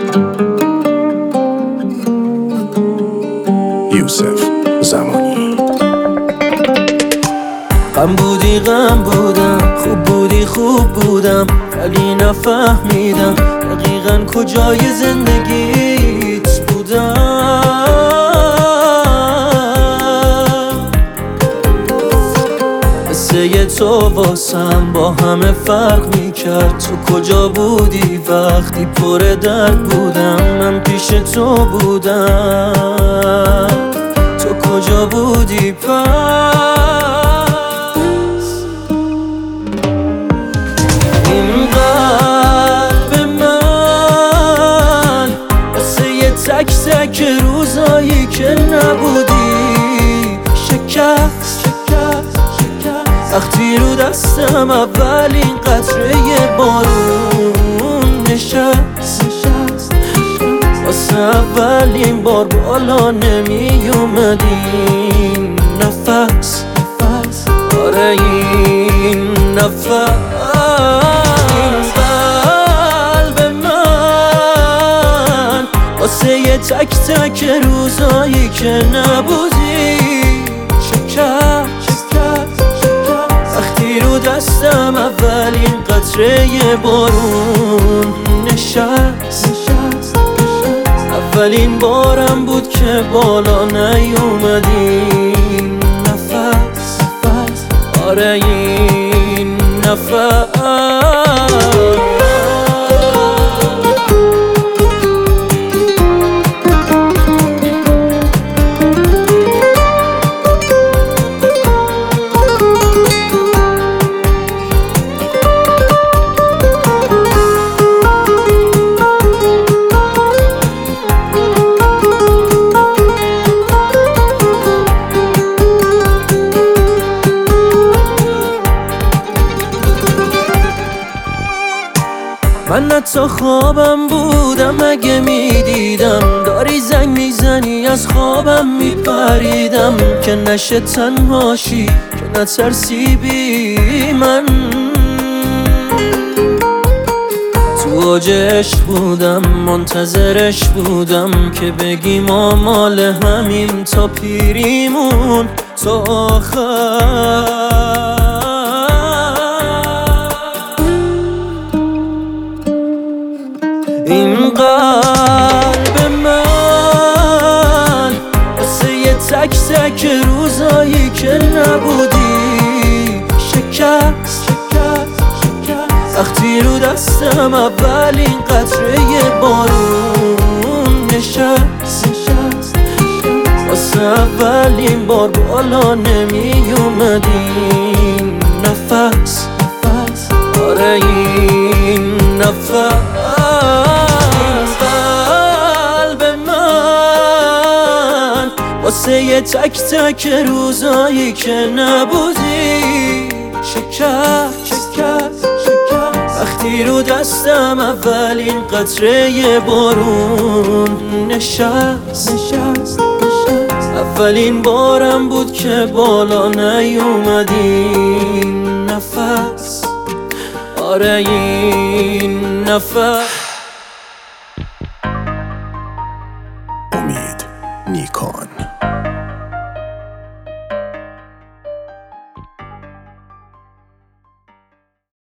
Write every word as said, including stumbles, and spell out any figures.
یوسف زمانی. غم بودی غم بودم، خوب بودی خوب بودم، ولی نفهمیدم دقیقاً کجای زندگیت بودم. قصه تو واسم با همه فرق میکرد. تو کجا بودی وقتی پر درد بودم؟ من پیش تو بودم، تو کجا بودی پس؟ این قلب من واسه یه تک تک روزایی که نبودی شکست. وقتی رو دستم اولین قطره بارون نشست، واسه اولین بار بالا نمی اومدیم نفس. آره این نفس. این قلب من واسه یه تک تک روزایی که نبودی شکست. وقتی رو دستم اولین قطره بارون نشست، اولین بارم بود که بالا نیومدیم نفس. آره این نفس. من حتی خوابم بودم اگه میدیدم داری زنگ میزنی از خوابم میپریدم که نشه تنهاشی، که نترسی بی من. تو اوج عشق بودم منتظرش بودم که بگیم آمال همین تا پیریمون تا آخر. این قلب من واسه یه تک تک روزایی که نبودی شکست. وقتی رو دستم اولین قطره بارون نشست، واسه اولین بار بالا نمی اومدیم نفس. آره این نفس. واسه یه تک تک روزایی که نبودی شکست. وقتی رو دستم اولین قطره بارون نشست، اولین بارم بود که بالا نیومدیم نفس. آره این نفس.